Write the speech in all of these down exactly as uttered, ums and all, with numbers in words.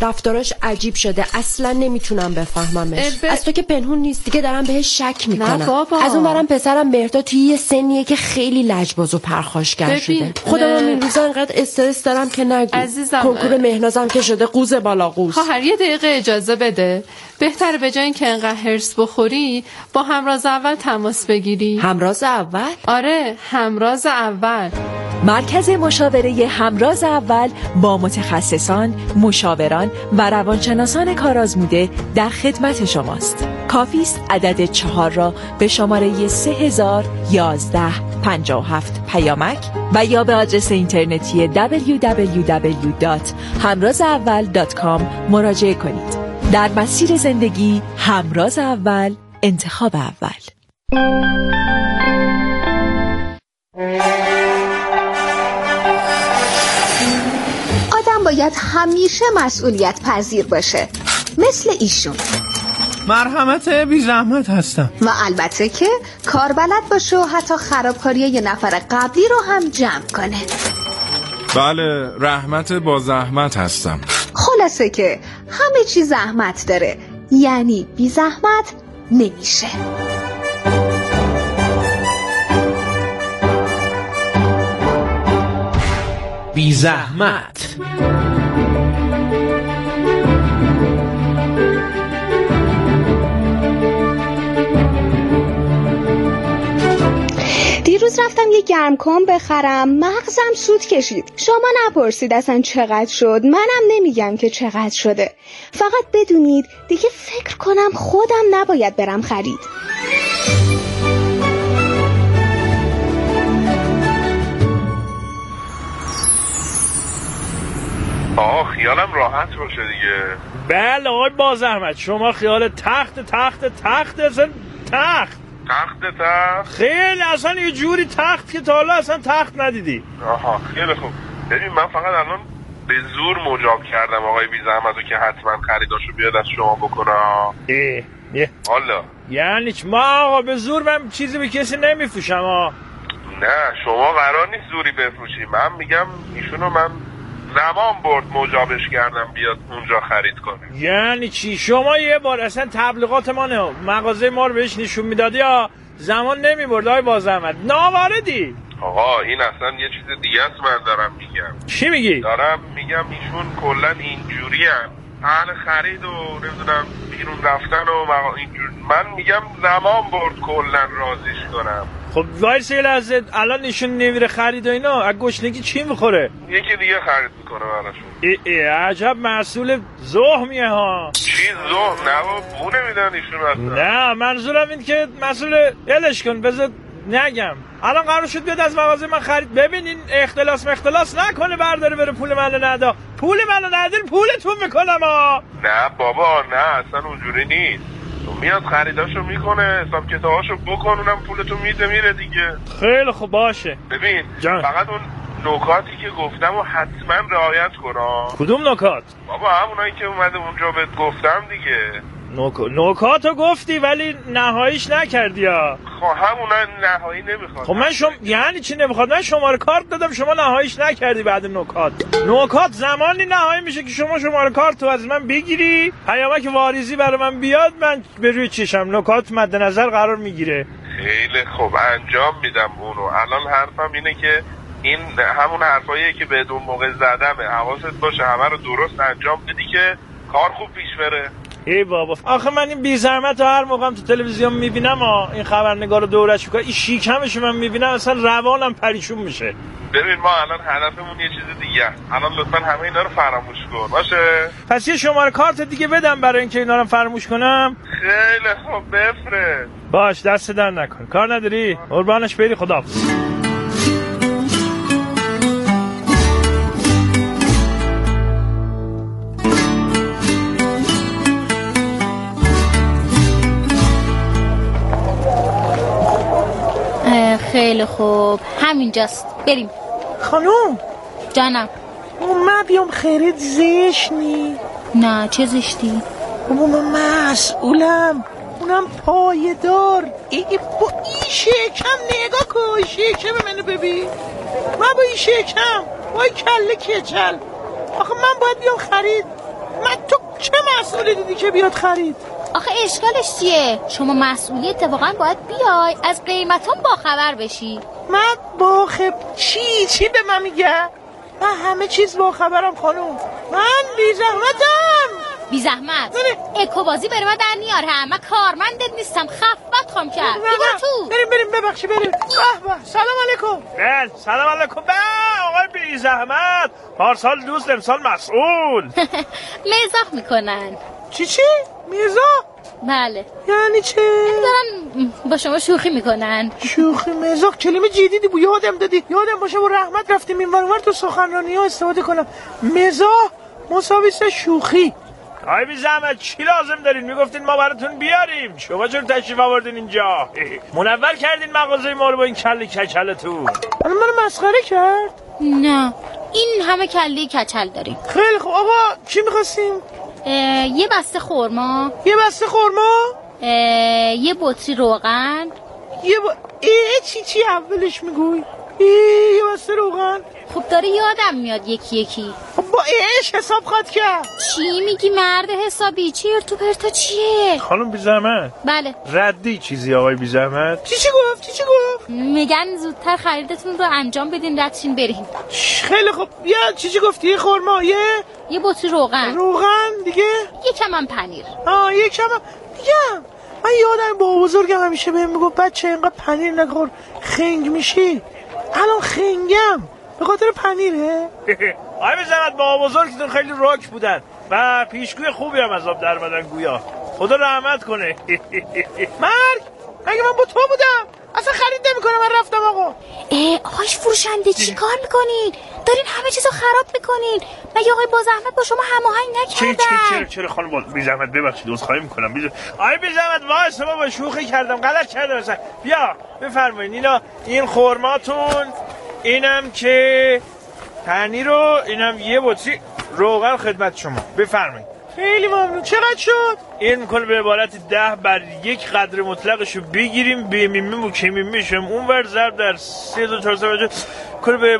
رفتاراش عجیب شده، اصلا نمیتونم بفهممش. ب... از تو که پنهون نیست دیگه دارم بهش شک میکنم. نه بابا. از اون برم پسرم مهرداد توی یه سنیه که خیلی لجباز و پرخاشگر شده. خودم این روزا انقدر استرس دارم که نگو. عزیزم کنکور مهنازم که شده قوز بالا قوز. خواهر یه دقیقه اجازه بده. بهتره به جای اینکه انقدر هرس بخوری با همراز اول تماس بگیری. همراز اول؟ آره همراز اول. مرکز مشاوره همراز اول با متخصصان، مشاوران و روانشناسان کارآزموده در خدمت شماست. کافی است عدد چهار را به شماره سه هزار یازده پنجاه و هفت پیامک و یا به آدرس اینترنتی دبلیو دبلیو دبلیو دات همراز اول دات کام مراجعه کنید. در مسیر زندگی همراز اول، انتخاب اول. آدم باید همیشه مسئولیت پذیر باشه، مثل ایشون. مرحمت بی زحمت هستم. و البته که کار بلد باشه و حتی خرابکاری یه نفر قبلی رو هم جمع کنه. بله، رحمت با زحمت هستم. خلاصه که همه چی زحمت داره، یعنی بی زحمت نمیشه. بی زحمت. دیروز رفتم یه گرمکن بخرم، مغزم سود کشید. شما نپرسید اصلا چقدر شد، منم نمیگم که چقدر شده. فقط بدونید دیگه فکر کنم خودم نباید برم خرید. آه خیالم راحت باشه دیگه. بله آقای با زحمت، شما خیال تخت تخت تخت اصلا تخت تخت تخت خیلی اصلا یه جوری تخت که تا حالا اصلا تخت ندیدی. آها خیلی خوب. ببین من فقط الان به زور مجاب کردم آقای بی زحمتو که حتما خریداشو بیاد از شما بکنه. ای یه حالا یعنی چی؟ ما آقا به زور من چیزی به کسی نمیفروشم. ها نه شما قرار نیست زوری بفروشی. من میگم ایشونو من زمان برد مجابش کردم بیاد اونجا خرید کنه. یعنی چی؟ شما یه بار اصلا تبلیغات ما نه مغازه ما رو بهش نشون میدادی یا زمان نمیبرد آقای با زحمت؟ ناواردی. آقا این اصلا یه چیز دیگه است. من دارم میگم. چی میگی؟ دارم میگم ایشون کلا اینجوری هم اهل خرید و نمیدونم بیرون رفتن و مقا... اینجور. من میگم زمان برد کلا رازیش کنم. خب وایس یه لحظه، الان نشون نمیره خرید و اینا، از گشنگی چی میخوره؟ یکی دیگه خرید میکنه براشون. ای ای عجب محصول زهمیه ها. چی زهم؟ نه با بو نمیدن ایشون اصلا. نه منظورم این که مسئول الش کن بذار نگم. الان قرار شد بیاد از مغازه من خرید. ببین این اختلاس مختلاس نکنه برداره بره پول منو ندا. پول منو ندیر پولتون میکنم ها. نه بابا نه اصلا اونجوری نیست. تو میاد خریداشو میکنه، حساب کتاباشو بکن، اونم پولتو میده میره دیگه. خیلی خوب باشه. ببین جان. فقط اون نکاتی که گفتم و حتما رعایت کن. کدوم نکات؟ بابا همونایی که اومده اونجا بهت گفتم دیگه. نک... نکاتو گفتی ولی نهاییش نکردی ها. خب همونا نهایی نمیخواد. خب من شم... یعنی چی نمیخواد؟ من شماره کارت دادم شما نهاییش نکردی. بعد نکات نکات زمانی نهایی میشه که شما شماره کارت تو از من بگیری، پیامک واریزی برای من بیاد، من به روی چشم نکات مد نظر قرار میگیره. خیلی خوب انجام میدم اونو. الان حرفم اینه که این همون حرفاییه که بدون موقع زدمه. حواست باشه همه رو درست انجام بدی که کار خوب پیش بره. ای بابا آخه من این بی زحمت رو هر موقعم تو تلویزیون میبینم ها، این خبرنگار رو دورش میکنه، این شیکمش من میبینم اصلا روانم پریشون میشه. ببین ما الان هدفمون یه چیز دیگه. الان لطفا همه اینا رو فراموش کن باشه. پس یه شماره کارت دیگه بدم برای اینکه اینا رو فراموش کنم. خیلی خوب بفرست. باش دست در نکن. کار نداری؟ قربانش بری. خداحافظ. خیلی خوب همینجاست بریم. خانوم جانم من بیام خرید زشت نی؟ نه چه زشتی؟ بابا من مسئولم، اونم پایدار. ای با این شکم نگاه کن، شکم منو ببین. من با این شکم وای کله کچل. آخه من باید بیام خرید. من تو چه مسئولی دیدی که بیاد خرید؟ آخه اشکالش چیه؟ شما مسئولی اتفاقا باید بیای از قیمتام باخبر بشی. من باخب چی؟ چی به من میگه؟ من همه چیز باخبرم خانوم. من بی زحمتم. بی زحمت؟ اکو بازی بره من در نیار هم. من کارمندت نیستم. خفت خوام کرد. بیبر تو. بریم بریم ببخشی بریم. به به سلام علیکم. بله سلام علیکم. به آقای بی زحمت. پارسال دوست امسال مسئول. مزاح میکنن. چی چی؟ مزاح؟ بله. یعنی چه؟ دارن با شما شوخی میکنن. شوخی مزاح کلمه جدیدی بود. یادم دادی. یادم باشه با رحمت رفتیم این ور تو سخنرانی ها استفاده کنم. مزاح مساوی شوخی. آی بی زحمت چی لازم دارین؟ میگفتین ما براتون بیاریم. شما چرا تشریف آوردین اینجا؟ منور کردین مغازه ما رو با این کله کچلتون. الان منو مسخره کرد؟ نه این همه کله کچل داریم. خیلی خوب. آقا چی می‌خواستیم؟ یه بسته خورما. یه بسته خورما؟ یه بطری روغن. یه با... ای چی چی اولش میگوی؟ ای یه بسته روغن. خب داره یادم میاد یکی یکی. خب با ایش حساب خواهد کرد. چی میگی مرد حسابی؟ چیرت تو پرتا چیه؟ خانم بی زحمت. بله. ردی چیزی آقای بی زحمت. چی چی گفت؟ چی چی گفت؟ میگن زودتر خریدتون رو انجام بدین ردشین بریم. خیلی خوب. یا چی چی گفتی؟ یه خورما یه یه بطری روغن. روغن دیگه؟ یکم هم پنیر. آه یکم هم دیگه. من یادم با بزرگم همیشه بهم میگفت بچه اینقدر پنیر نخور خنگ میشی. الان خنگم به خاطر پنیره. آی به زحمت با بزرگتون خیلی راک بودن و پیشگوی خوبی هم از آب در اومدن گویا. خدا رحمت کنه. مرگ مگه من با تو بودم؟ اصلا خرید نمیکنم. من رفتم آقا. اه آقایش فروشنده چی کار میکنین؟ دارین همه چیزو خراب میکنین. مگه آقای با زحمت با شما هماهنگ نکردن؟ چی چی چرا چرا خانم بی زحمت ببخشید عذرخواهی میکنم. بی آی بی زحمت واسه ما با شوخی کردم غلط کردم مثلا. بیا بفرمایید اینا این خرماتون، اینم که پنیر رو، اینم یه بطری روغن خدمت شما. بفرمایید. خیلی ممنون. چقدر شد؟ این میکنه به عبارت ده بر یک قدر مطلقشو بگیریم به میمیم و کمیمیشم اون ور ضرب در سه دو چهار سه کنه به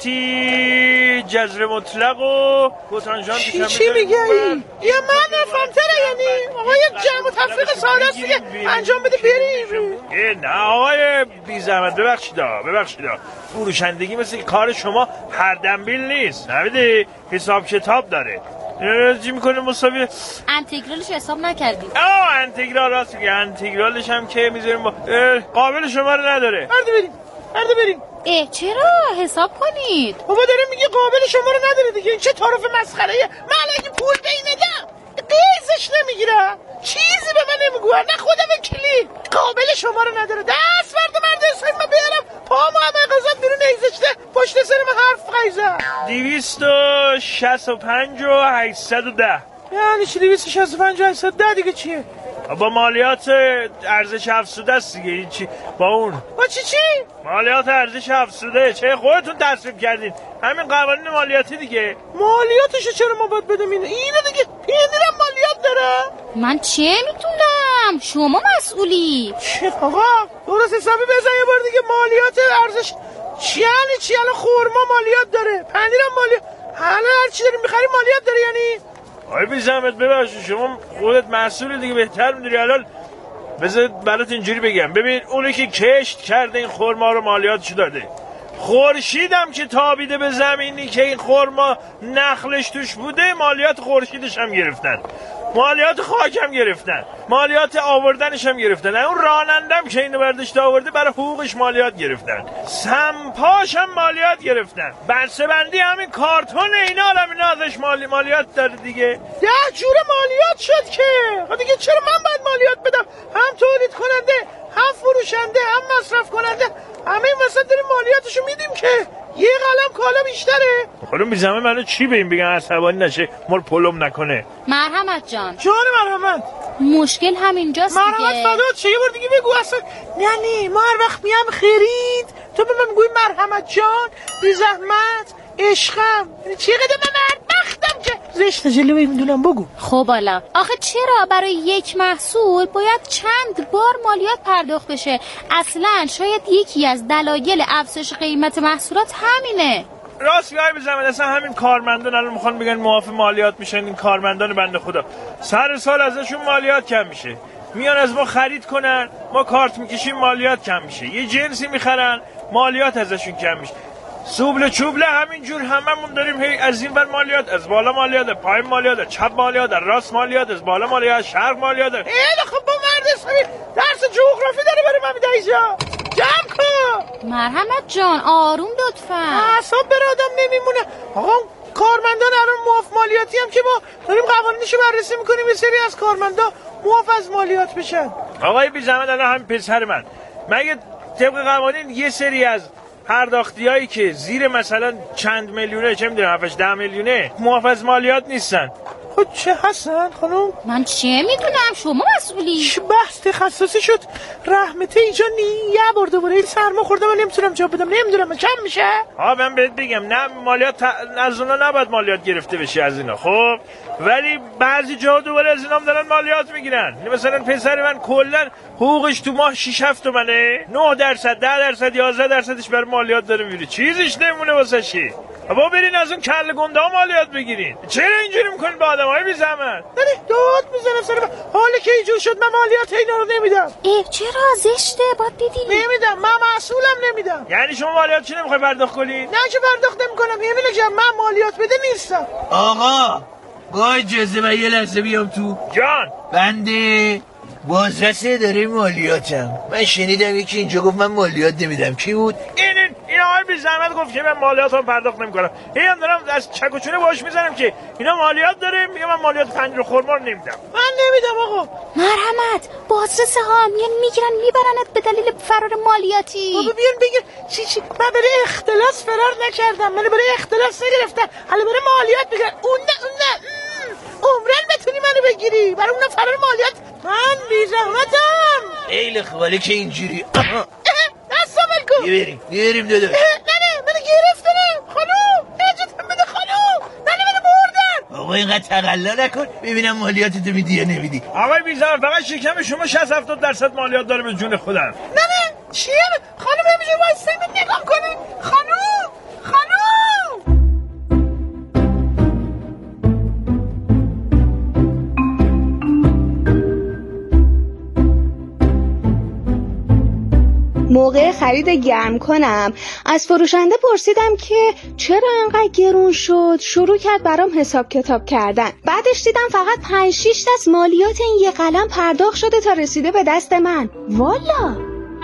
عبارتی جذر مطلق و کوتانژانت. چی چی میگه این؟ یا من نفهمتره یعنی آقا یک جمع و تفریق ساده است دیگه انجام بده بریم. نه آقای بی زحمت ببخشید ببخشید فروشندگی مثل کار شما هر دنبیل نیست. نمیدی حساب کتاب داره. چی میکنه مساوی انتگرالش حساب نکردیم. آه انتگرال راست میگه. انتگرالش هم که میذاریم با قابل شما رو نداره. برده بریم برده بریم. اه چرا حساب کنید؟ بابا داره میگه قابل شما رو نداره دیگه. این چه طرف مسخره؟ من اگه پول به این ندم قیزش نمیگیره. چیزی به من نمیگوه. نه خودم کلی قابل شما رو نداره. دست برده مرده حساب من بیارم پامو همه قضا بیرون ایزشته پشت سر من حرف قیزه. دویست و شست و پنج و هشتصد و ده. یعنی چی دویست و شست و پنج و هشتصد و ده دیگه چیه؟ با مالیات ارزش افزوده است دیگه. این چی با اون با چی چی؟ مالیات ارزش افزوده. چه خودتون تصویب کردین همین قوانین مالیاتی دیگه. مالیاتشو چرا ما باید بدیم اینو؟ اینو دیگه پیندیرم مالیات داره. من چه میتونم؟ شما مسئولی. چه آقا درست حسابی بزن یه بار دیگه. مالیات ارزش چی یعنی چی؟ الان خورما مالیات داره، پنیرم مالیات، حالا هر چی داریم می‌خریم مالیات داره. یعنی آی بی زحمت ببخشید شما خودت مسئول دیگه بهتر می‌دونی. الان بذار برات اینجوری بگم. ببین اونی که کشت کرده این خرما رو مالیاتش داده. خورشیدم که تابیده به زمینی که این خرما نخلش توش بوده مالیات خورشیدش هم گرفتن، مالیات خاک هم گرفتن، مالیات آوردنش هم گرفتن. اون رانندم که اینو برداشته آورده برای حقوقش مالیات گرفتن، سمپاش هم مالیات گرفتن، بسته بندی همین کارتون اینا هم اینا ازش مالی مالیات داره دیگه. ده جور مالیات شد که ها دیگه. چرا من باید مالیات بدم؟ هم تولید کننده، هم فروشنده، هم مصرف کننده، همه این وسط داریم مالیاتشو میدیم که یه قلم کالا بیشتره. خودم بیزمه منو چی به این بگن عصبانی نشه مر پلم نکنه. مرحمت جان. جان مرحمت. مشکل همینجاست دیگه. مرحمت فدات چه یه بار دیگه بگو. اصلا یعنی ما هر وقت میام خرید تو به من میگوی مرحمت جان، بی زحمت، عشقم. یعنی چه قدر من بدبختم که زشت جلوه میدونم. بگو. خب حالا آخه چرا برای یک محصول باید چند بار مالیات پرداخت بشه؟ اصلا شاید یکی از دلایل افزایش قیمت محصولات همینه. راست میای بزنم اصلا همین کارمندان الان میخوان بگن معاف مالیات میشن، این کارمندان بنده خدا سر سال ازشون مالیات کم میشه، میان از ما خرید کنن، ما کارت میکشیم مالیات کم میشه، یه جنسی میخرن مالیات ازشون کم میشه، سوبل چوبله همینجور هممون داریم هی از این ور مالیات، از بالا مالیات، پایین مالیات، چپ مالیات، راست مالیات، از بالا مالیات، شرق مالیات. خیلی خب با مرد اسلامی درس جغرافی داره برای من میده اینجا. جمع کن. مرحمت جان آروم لطفا. اعصاب بر آدم نمیمونه. آقا کارمندان الان معاف مالیاتی هم که ما داریم قوانینشو بررسی میکنیم، یه سری از کارمندا معاف از مالیات بشن. آقای بی زحمت الان همین پسر من مگه طبق قوانین یه سری از پرداختیایی که زیر مثلا چند میلیونه، چه میدونم هفتش ده میلیونه، معاف از مالیات نیستن. خود چه هستن خانم؟ من چه میدونم، شما مسئولی. چه بحث تخصصی شد؟ رحمته اینجا نی یه بار دوباره این سرما خورده، من نمیتونم جواب بدم، نمیدونم چند میشه. ها من بهت بگم نه مالیات ت... از اونا نباید مالیات گرفته بشه از اینا، خب ولی بعضی جاها دوباره از اینا هم دارن مالیات میگیرن. مثلا پسر من کلا حقوقش تو ماه شش هفت تومنه، نه درصد، ده درصد، یازده درصدش بر مالیات داره میره، چیزیش نمونه واسه چی. با برین از اون کله گنده ها مالیات بگیرین. چرا اینجوری میکنین با آدمای بی زحمت؟ نه داد میزنم سر من، حالا که اینجور شد من مالیات اینا رو نمیدم. ای چرا زشته، باید بدی. نمیدم، من مسئولم نمیدم. یعنی شما مالیات چی نمیخوای پرداخت کنی؟ نه که پرداخت نمیکنم، همین جان من مالیات بده نیستم. آقا با اجازه من یه لحظه بیام تو. جان بنده بازرسه داره مالیاتم. من شنیدم یکی اینجا گفت من مالیات نمیدم. کی بود؟ این این این آقای بی زحمت گفت که من مالیاتم پرداخت نمیکنم. هی هم دارم از چک و چونه باهاش میزنم که اینا مالیات داره، میگم من مالیات پنیر و خرما رو نمیدم. من نمیدم آقا. مرحمت بازرسه ها میان میگیرن میبرنت به دلیل فرار مالیاتی. بابا بیان بگیر چی چی من برای اختلاس فرار نکردم، من برای اختلاس نگرفتم، حالا برای مالیات بگیر. اون نه اون نه عمرن بتونی منو بگیری برای اون فرار مالیات. من بی زحمتم. خیلی خواله که اینجوری. دستم بلکن. یه بریم یه بریم داداش. نه نه منو گرفتنم خانوم، نجاتم بده خانوم، منو منو بردن. آقا اینقدر تقلا نکن ببینم مالیاتتو میدی یا نمیدی. آقای بی زحمت فقط شکم شما شصت هفتاد درصد مالیات داره به جون خودم. نه نه چیه خانوم همینجا وایسید نگاه کنی. خانوم خانوم موقع خرید گرم کنم از فروشنده پرسیدم که چرا انقدر گرون شد. شروع کرد برام حساب کتاب کردن. بعدش دیدم فقط پنج شش دست مالیات این یه قلم پرداخت شده تا رسیده به دست من. والا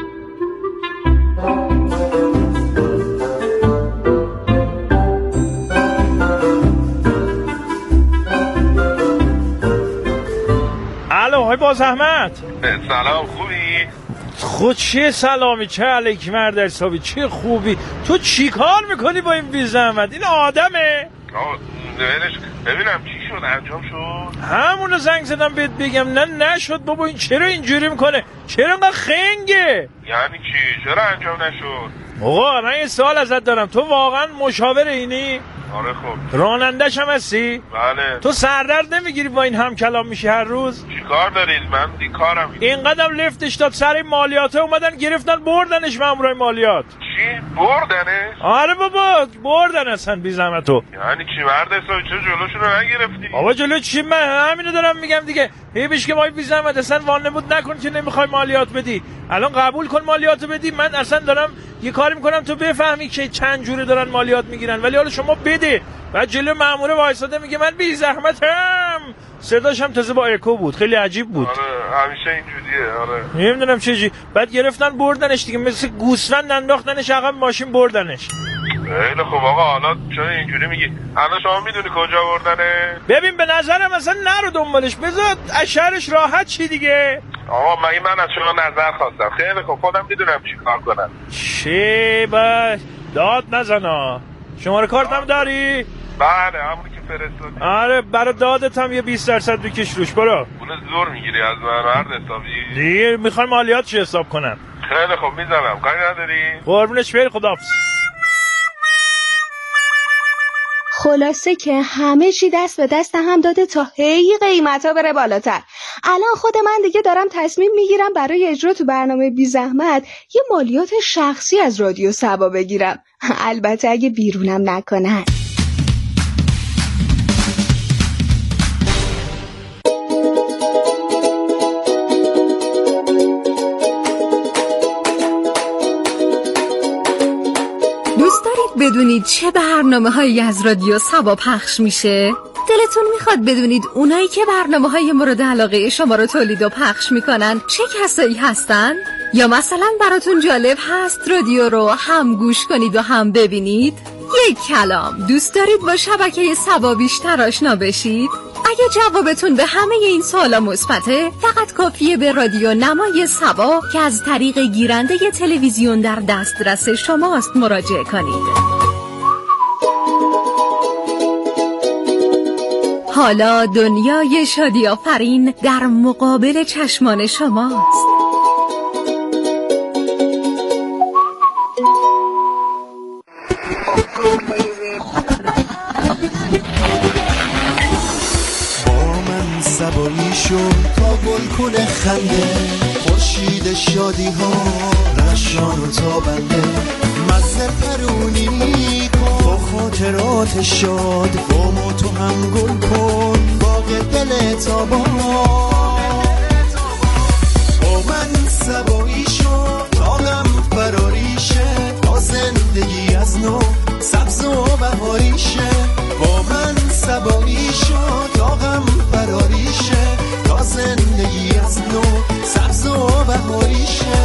الو های با زحمت. سلام خوبی؟ خود چه سلامی، چه علیک مرد حسابی، چه خوبی. تو چی کار میکنی با این بی زحمت؟ این آدمه؟ ببینم چی شد، انجام شد؟ همونو زنگ زدم بهت بگم. نه نشد بابا. این چرا اینجوری میکنه؟ چرا انقدر خنگه؟ یعنی چی؟ چرا انجام نشد؟ آقا من یه سوال ازت دارم، تو واقعا مشاور اینی؟ آره خب. رانندش هم هستی؟ بله. تو سردرد نمیگیری با این هم کلام میشی هر روز؟ چی کار دارید؟ من بیکارم. این قدم لفتش داد سر مالیاته، اومدن گرفتن بردنش مامورای مالیات. چی؟ بردنش؟ آره بابا بردن اصلا بی زحمتو. یعنی چی مرد حسابی چرا جلوشون رو نگرفتی؟ بابا جلو چی؟ من همینو دارم میگم دیگه. هی بیش که ما بی زحمت اصلا وانمود نکن که نمیخوای مالیات بدی. الان قبول کن مالیاتو بدی. من اصلا دارم یه کاری میکنم تو بفهمی که چند جوره دارن مالیات میگیرن، ولی حالا شما بده. بعد جلو مأمور وایساده میگه من بی زحمتم. صداش هم تازه با اکو بود، خیلی عجیب بود. آره همیشه اینجوریه. آره نمیدونم چه. بعد گرفتن بردنش دیگه، مثل گوسفند انداختنش عقب ماشین بردنش. خیلی خب آقا حالا چرا اینجوری میگی؟ الان شما میدونی کجا بردنه؟ ببین به نظرم اصلا نرو دنبالش، بذار از شهرش راحت چی دیگه. آقا مگه من از شما نظر خواستم؟ خیلی خب خودم میدونم چی کار کنم. چه با داد نزنا. شماره کارتم داری؟ بله همونی که فرستادی. آره برای دادت هم یه بیست درصد بکش روش. برو. اونو زور میگیری از من مرد حسابی؟ دیگه میخوای مالیات چی حساب کنم؟ خیلی خب میزنم، کاری نداری؟ قربونش بری، خداحافظ. خلاصه که همه چی دست به دست هم داده تا هی قیمتا بره بالاتر. الان خود من دیگه دارم تصمیم میگیرم برای اجرا تو برنامه بی زحمت یه مالیات شخصی از رادیو سبا بگیرم. البته اگه بیرونم نکنن. دوست دارید بدونید چه برنامه‌هایی از رادیو سبا پخش میشه؟ دلتون میخواد بدونید اونایی که برنامه‌های مورد علاقه شما رو تولید و پخش میکنن چه کسایی هستن؟ یا مثلا براتون جالب هست رادیو رو هم گوش کنید و هم ببینید؟ یک کلام، دوست دارید با شبکه سبا بیشتر آشنا بشید؟ اگه جوابتون به همه این سوالا مثبته، فقط کافیه به رادیو نمای سبا که از طریق گیرنده تلویزیون در دسترس شماست مراجعه کنید. حالا دنیای شادی آفرین در مقابل چشمان شماست. سبایی شد تا گل کنه خنده، خورشید شادی ها رشان و تابنده، مزه پرونی کن با خاطرات شاد، با ما تو هم گل کن باغ دل تابان. با من سبایی شد تا غم فراریشه، تا زندگی از نو سبز و بهاریشه. با من سبایی شد تا غم فراریشه، تا زندگی از نو سبز و بهاریشه.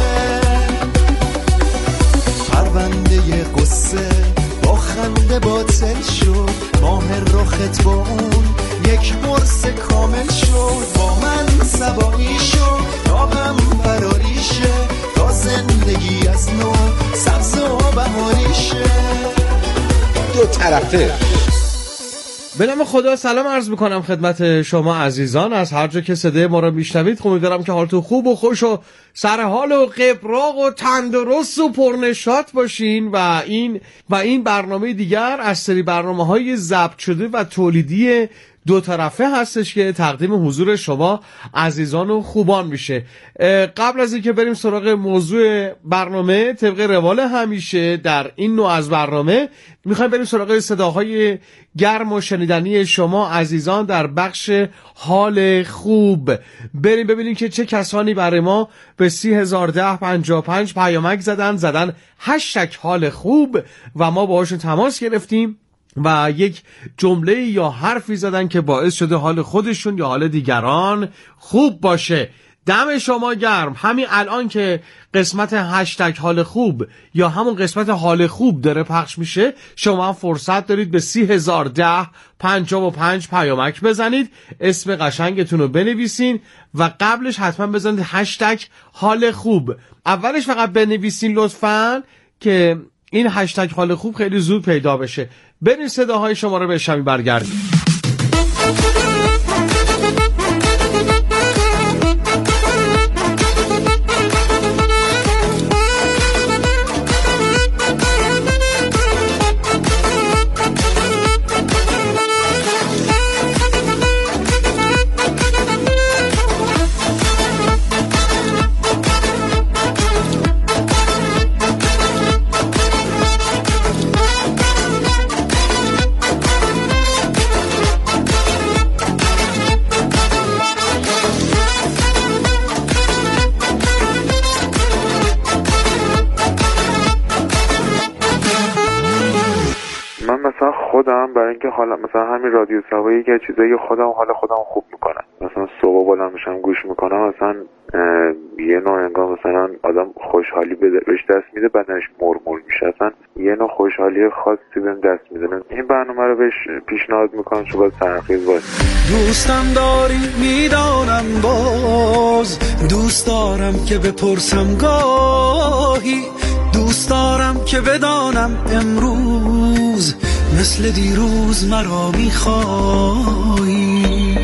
پرونده قصه با خنده باطل شد، ماه رخت با اون یک برس کامل شد. با من سبایی شد تا غم فراریشه، تا زندگی از نو سبز و بهاریشه. دو طرفه. به نام خدا سلام عرض میکنم خدمت شما عزیزان از هر جا که صدای ما رو میشنوید. امیدوارم که حالتون خوب و خوش و سر حال و قبراق و تندرست و پرنشاط باشین و این و این برنامه دیگر از سری برنامه‌های ضبط شده و تولیدی دو طرفه هستش که تقدیم حضور شما عزیزان و خوبان میشه. قبل از اینکه بریم سراغ موضوع برنامه، طبق روال همیشه در این نوع از برنامه میخوایم بریم سراغ صداهای گرم و شنیدنی شما عزیزان در بخش حال خوب. بریم ببینیم که چه کسانی برای ما به سی هزار ده پنجاه و پنج پیامک زدن زدن هشتگ حال خوب و ما باهاشون تماس گرفتیم و یک جمله یا حرفی زدن که باعث شده حال خودشون یا حال دیگران خوب باشه. دم شما گرم. همین الان که قسمت هشتگ حال خوب یا همون قسمت حال خوب داره پخش میشه، شما هم فرصت دارید به سی هزار ده پنجاه و پنج پیامک بزنید، اسم قشنگتون رو بنویسین و قبلش حتما بزنید هشتگ حال خوب. اولش فقط بنویسین لطفاً که این هشتگ حال خوب خیلی زود پیدا بشه. بریم صداهای شما رو بشنویم برگردیم. خودم برای اینکه حالا مثلا همین رادیو سبایی که چیزایی خودم حالا خودم خوب میکنم، مثلا صبح بالا میشم گوش میکنم، مثلا یه نوع انگار مثلا آدم خوشحالی بهش دست میده، بدنش مرمور میشه، اصلا یه نوع خوشحالی خاصی بهم دست میده. این برنامه رو بهش پیشنهاد میکنم چون باید تحقیق باشه. دوستم داری میدانم، باز دوست دارم که بپرسم گاهی، دوست دارم که بدانم امروز مثل دیروز مرا میخوایی.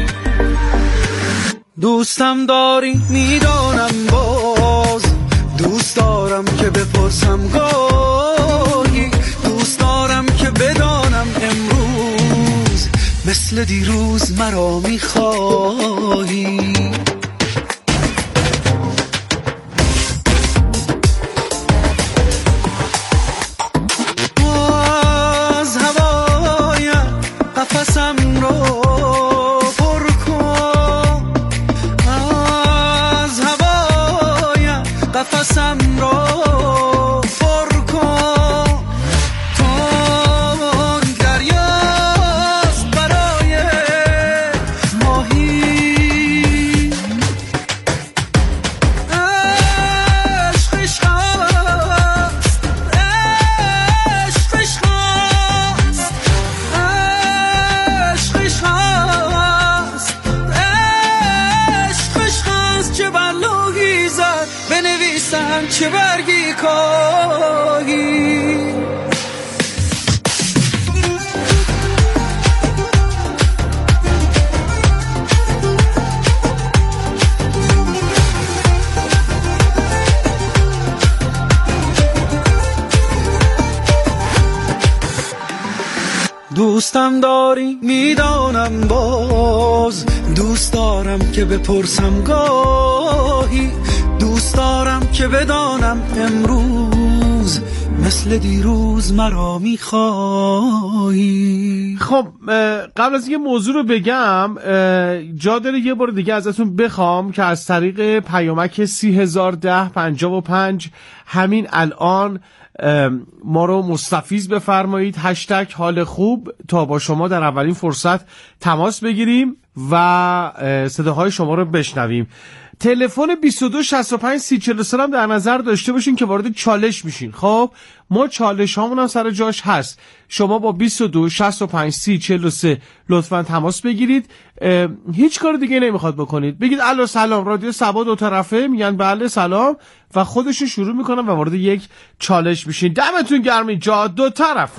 دوستم داری میدانم، باز دوست دارم که بپرسم گاهی، دوست دارم که بدانم امروز مثل دیروز مرا میخوایی. نیستن چه برگی کاهی. دوستم داری میدانم باز، دوست دارم که بپرسم گاهی، دوست دارم که بدانم امروز مثل دیروز مرا میخواهی. خب قبل از اینکه موضوع رو بگم جا داره یه بار دیگه ازتون بخوام که از طریق پیامک سی هزار ده پنجاه و پنج همین الان ما رو مستفیض بفرمایید، هشتگ حال خوب، تا با شما در اولین فرصت تماس بگیریم و صداهای شما رو بشنویم. تلفن بیست و دو شصت و پنج سی چهل و سه هم در نظر داشته باشین که وارد چالش میشین. خب ما چالش هامون هم سر جاش هست. شما با بیست و دو شصت و پنج سی چهل و سه لطفاً تماس بگیرید. هیچ کار دیگه نمیخواد بکنید، بگید الو سلام رادیو صبا دو طرفه، میگن بله سلام و خودشون شروع میکنن و وارد یک چالش میشین. دمتون گرم، اینجا دو طرفه.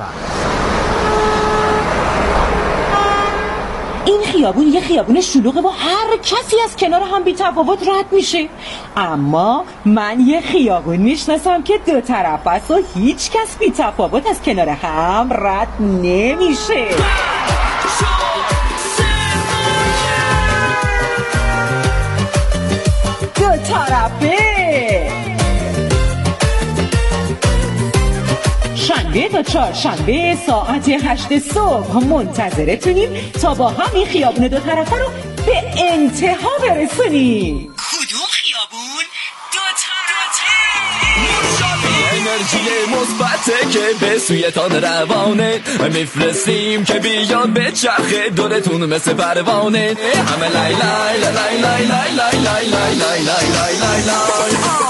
این خیابون یه خیابون شلوغه و هر کسی از کنار هم بی تفاوت رد میشه، اما من یه خیابون میشناسم که دو طرف است و هیچ کس بی تفاوت از کنار هم رد نمیشه. دو طرفه شنبه تا چهارشنبه ساعت هشت صبح منتظرتونیم تا با هم این خیابون دو طرفه رو به انتها برسونیم. کدوم خیابون؟ دو طرفه. انرژی مثبته که به سویتان روانه میفرستیم که بیاد به چرخه دورتون مثل پروانه همه لای لای لای لای لای لای لای لای لای لای لای لای.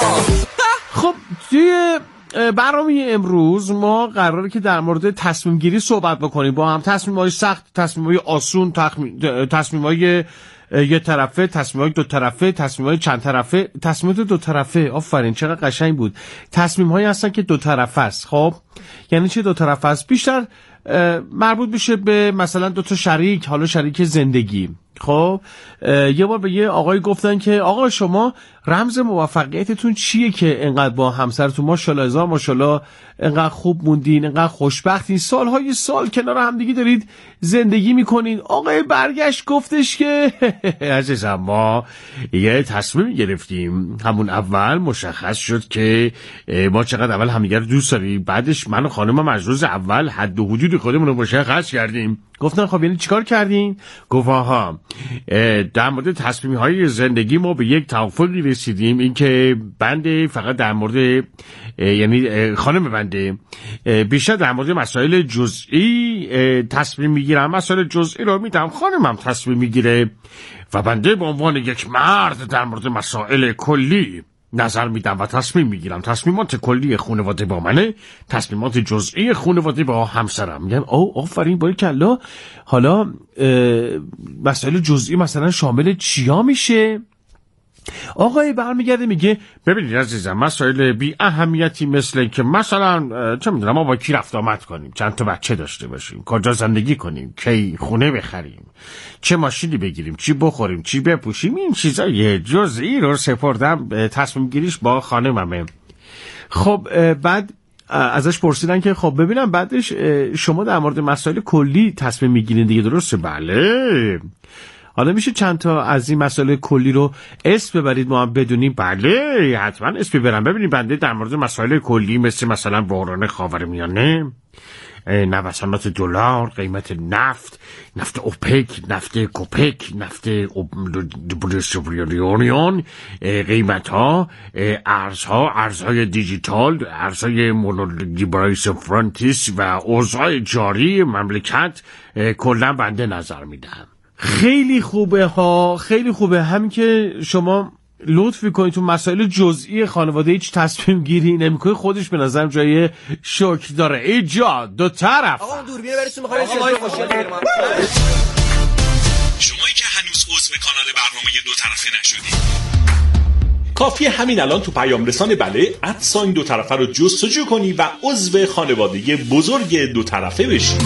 خب توی برنامه امروز ما قراره که در مورد تصمیم گیری صحبت بکنیم با هم. تصمیم های سخت، تصمیم های آسون، تصمیم های یه طرفه، تصمیم های دو طرفه، تصمیم های چند طرفه. تصمیمات دو طرفه، آفرین چقدر قشنگ بود. تصمیم هایی هستن که دو طرفه است. خب یعنی چه دو طرفه است؟ بیشتر مربوط بشه به مثلا دو تا شریک، حالا شریک زندگی. خب یه بار به یه آقای گفتن که آقا شما رمز موفقیتتون چیه که انقدر با همسرتون ماشاءالله هزار ماشاءالله انقدر خوب موندین، انقدر خوشبختین، سالهای سال کنار هم دیگه دارید زندگی میکنین؟ آقای برگشت گفتش که عزیزم ما یه تصمیم گرفتیم، همون اول مشخص شد که ما چقدر اول همدیگه رو دوست داریم، بعدش من و خانمم از روز اول حد و حدود خودمون رو مشخص کردیم. گفتن خب یعنی چیکار کردین؟ گفت آها در مورد تصمیم های زندگی ما به یک توافقی رسیدیم، این که بنده فقط در مورد یعنی خانم بنده بیشتر در مورد مسائل جزئی تصمیم میگیرم، مسائل جزئی رو میدم خانمم تصمیم میگیره و بنده به عنوان یک مرد در مورد مسائل کلی نظر میدم و تصمیم میگیرم. تصمیمات کلی خانواده با منه، تصمیمات جزئی خانواده با همسرم. میگن او آفرین باریکلا. حالا مسائل جزئی مثلا شامل چیا میشه؟ آقای برمیگرده میگه ببینید عزیزم مسائل بی اهمیتی مثل که مثلا چه میدونم ما با کی رفت آمد کنیم، چند تا بچه داشته باشیم، کجا زندگی کنیم، کی خونه بخریم، چه ماشینی بگیریم، چی بخوریم، چی بپوشیم، این چیزای جزئی رو سپردم تصمیم گیریش با خانممه. خب بعد ازش پرسیدن که خب ببینم بعدش شما در مورد مسائل کلی تصمیم میگیرین دیگه، درسته؟ بله. حالا میشه چند تا از این مسائل کلی رو اسم ببرید ما هم بدونیم؟ بله حتما اسم ببرم. ببینید بنده در مورد مسائل کلی مثل مثلا بحران خاورمیانه، نوسانات دلار، قیمت نفت، نفت اوپک، نفت کوپک، نفت بریسوبریون، قیمت ها، ارزها، ارزهای دیجیتال، ارزهای مونولوژی برای سفرانتیس و اوضاع جاری مملکت کلا بنده نظر میدم. خیلی خوبه ها، خیلی خوبه. همین که شما لطف کنید تو مسائل جزئی خانواده هیچ تصمیم گیری نمیکنید، خودش به نظرم جای شکر داره. ایجا دو طرف. آقا دوربینو برسون میخوام شمایی که هنوز عضو کانال برنامه دو طرفه نشدید کافیه همین الان تو پیام رسان بله ادساین دو طرفه رو جستجو کنی و عضو خانواده بزرگ دو طرفه بشی.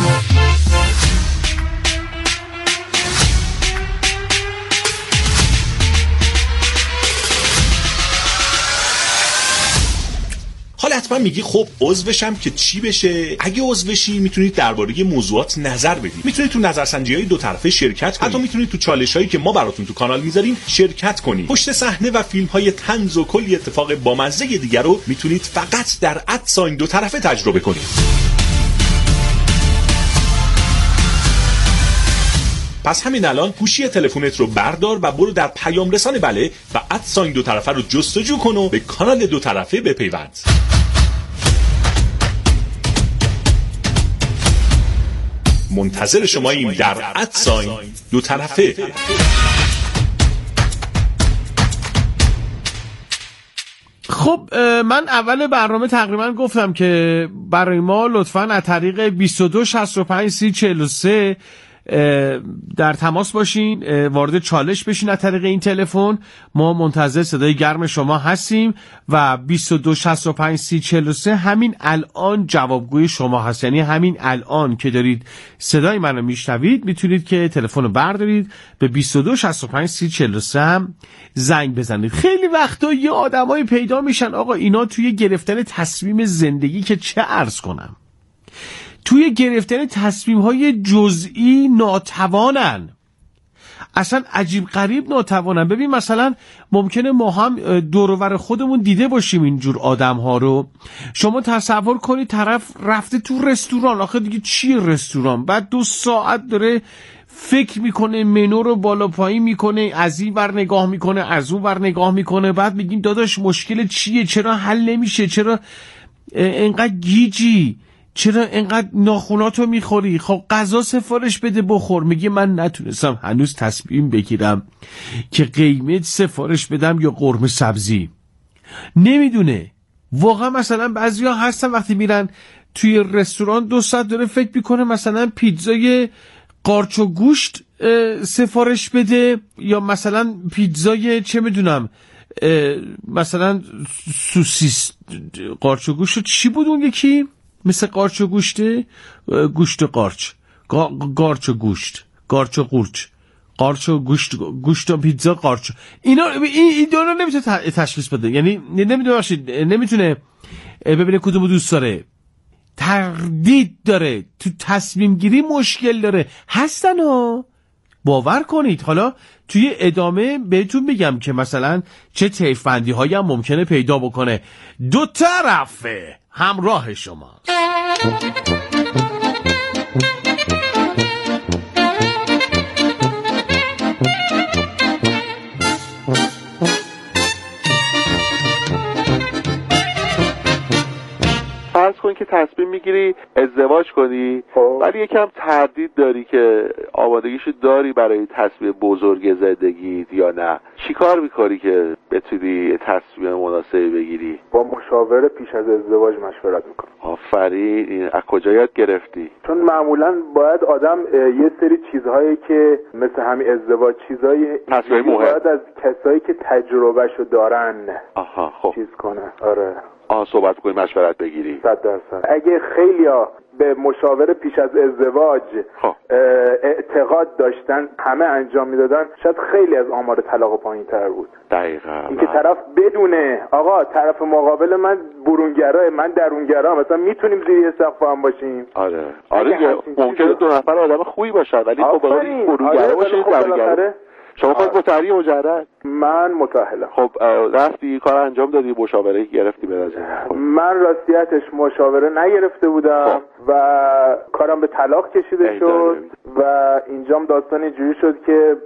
حالا حتما میگی خب عضوشم که چی بشه؟ اگه عضو بشی میتونید درباره موضوعات نظر بدید، میتونید تو نظرسنجی‌های دو طرفه شرکت کنید، حتی میتونید تو چالش‌هایی که ما براتون تو کانال میذاریم شرکت کنید. پشت صحنه و فیلم‌های طنز و کلی اتفاق بامزه دیگر رو میتونید فقط در ادساین دو طرفه تجربه کنید. پس همین الان گوشی تلفنت رو بردار و برو در پیام رسان بله و ادساین دو طرفه رو جستجو کن و به کانال دو طرفه بپیوند. منتظر شماییم در ادساین دو طرفه. خب من اول برنامه تقریبا گفتم که برای ما لطفاً از طریق بیست و دو شصت و پنج سی چهل و سه در تماس باشین، وارد چالش بشین از طریق این تلفن. ما منتظر صدای گرم شما هستیم و بیست و دو شصت و پنج سی چهل و سه همین الان جوابگوی شما هست. یعنی همین الان که دارید صدای منو میشنوید میتونید که تلفن رو بردارید به بیست و دو شصت و پنج سی چهل و سه هم زنگ بزنید. خیلی وقتا یه آدمایی پیدا میشن آقا اینا توی گرفتن تصمیم زندگی که چه عرض کنم، توی گرفتن تصمیم‌های جزئی ناتوانن، اصلا عجیب غریب ناتوانن. ببین مثلا ممکنه ما هم دور و بر خودمون دیده باشیم اینجور آدم‌ها رو. شما تصور کنید طرف رفته تو رستوران، آخه دیگه چیه رستوران، بعد دو ساعت داره فکر میکنه، منو رو بالا پایین میکنه، از این ور نگاه میکنه از اون ور نگاه میکنه، بعد میگیم داداش مشکل چیه، چرا حل نمیشه، چرا اینقدر گیجی، چرا اینقدر ناخوناتو میخوری، خب غذا سفارش بده بخور. میگه من نتونستم هنوز تصمیم بگیرم که قیمت سفارش بدم یا قرمه سبزی. نمیدونه واقعا. مثلا بعضیا هستن وقتی میرن توی رستوران دو ساعت داره فکر میکنه مثلا پیتزای قارچ و گوشت سفارش بده یا مثلا پیتزای چه میدونم مثلا سوسیس قارچ و گوشت. چی بود اون یکی مثل قارچ و گوشته؟ گوشت قارچ، قارچ و گوشت، قارچ و قورچ، قارچ و گوشت، گوشت و پیتزا قارچ. اینا این دو رو نمیتونه تشخیص بده. یعنی نمیدونه باشید نمیتونه ببینه کدومو دوست داره، تردید داره، تو تصمیم گیری مشکل داره. هستن ها، باور کنید. حالا توی ادامه بهتون بگم که مثلا چه طیف‌بندی هایی هم ممکنه پیدا بکنه. دو طرفه همراه شما. فرض کن که تصمیم میگیری ازدواج کنی ولی یکم تردید داری که آمادگیشو داری برای تصمیم بزرگ زندگیت یا نه. چی کار میکنی که بتونی تصمیم مناسبی بگیری؟ با مشاور پیش از ازدواج مشورت میکنم. آفرین. این از کجا یاد گرفتی؟ چون معمولا باید آدم یه سری چیزهایی که مثل همین ازدواج چیزهایی تصمیم مهم باید از کسایی که تجربهشو دارن آها خب چیز کنه. آره آه صحبت کنی مشورت بگیری. صد درصد. اگه خیلیا به مشاور پیش از ازدواج اعتقاد داشتن همه انجام میدادن شاید خیلی از آمار طلاق پایین تر بود. دقیقاً. اینکه طرف بدونه آقا طرف مقابل من برونگراه من درونگراه، مثلا میتونیم زیر یه سقف هم باشیم. آره آره ممکنه دو نفر آدم خوبی باشن ولی خب برونگراه باشه درونگراه. شما خود متحری مجرد؟ من متأهلم. خب رفتی کار انجام دادی، مشاوره گرفتی به نظر؟ من راستیتش مشاوره نگرفته بودم خب. و کارم به طلاق کشیده شد و اینجام داستان اینجوری شد که